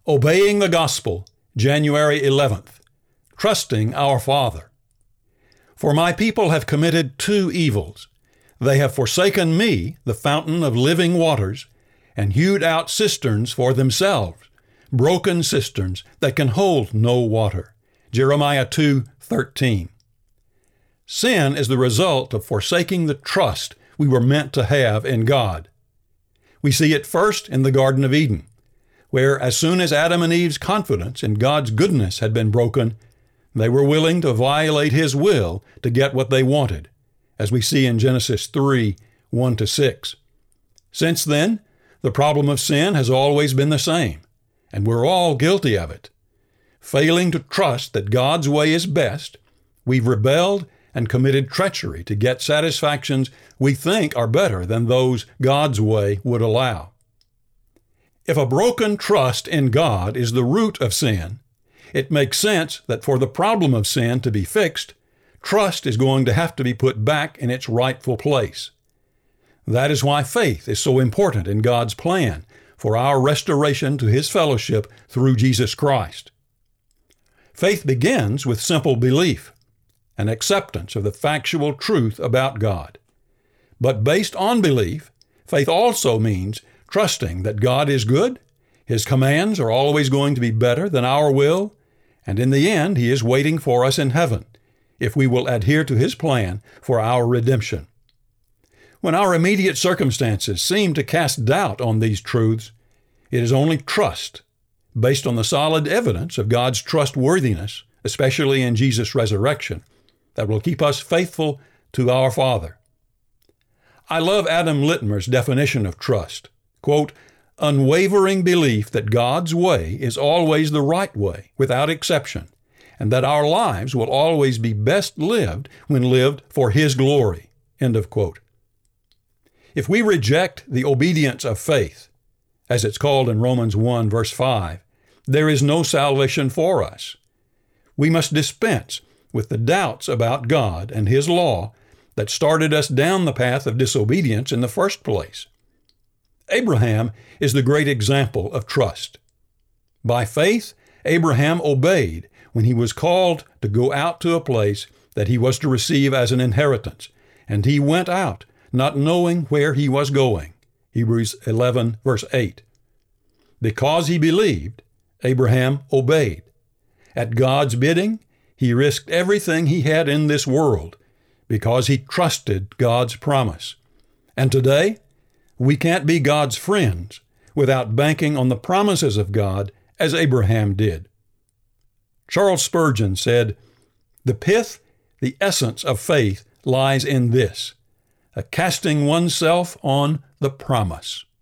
Obeying the Gospel, January 11th. Trusting our Father. For my people have committed two evils. They have forsaken me, the fountain of living waters, and hewed out cisterns for themselves, broken cisterns that can hold no water. Jeremiah 2:13. Sin is the result of forsaking the trust we were meant to have in God. We see it first in the Garden of Eden, where as soon as Adam and Eve's confidence in God's goodness had been broken, they were willing to violate His will to get what they wanted, as we see in Genesis 3:1-6. Since then, the problem of sin has always been the same, and we're all guilty of it. Failing to trust that God's way is best, we've rebelled and committed treachery to get satisfactions we think are better than those God's way would allow. If a broken trust in God is the root of sin, it makes sense that for the problem of sin to be fixed, trust is going to have to be put back in its rightful place. That is why faith is so important in God's plan for our restoration to His fellowship through Jesus Christ. Faith begins with simple belief, an acceptance of the factual truth about God. But based on belief, faith also means trusting that God is good, His commands are always going to be better than our will, and in the end He is waiting for us in heaven, if we will adhere to His plan for our redemption. When our immediate circumstances seem to cast doubt on these truths, it is only trust, based on the solid evidence of God's trustworthiness, especially in Jesus' resurrection, that will keep us faithful to our Father. I love Adam Littmer's definition of trust. Quote, unwavering belief that God's way is always the right way, without exception, and that our lives will always be best lived when lived for His glory. End of quote. If we reject the obedience of faith, as it's called in Romans 1, verse 5, there is no salvation for us. We must dispense with the doubts about God and His law that started us down the path of disobedience in the first place. Abraham is the great example of trust. By faith, Abraham obeyed when he was called to go out to a place that he was to receive as an inheritance, and he went out, not knowing where he was going. Hebrews 11, verse 8. Because he believed, Abraham obeyed. At God's bidding, he risked everything he had in this world because he trusted God's promise. And today, we can't be God's friends without banking on the promises of God as Abraham did. Charles Spurgeon said, the pith, the essence of faith lies in this, a casting oneself on the promise.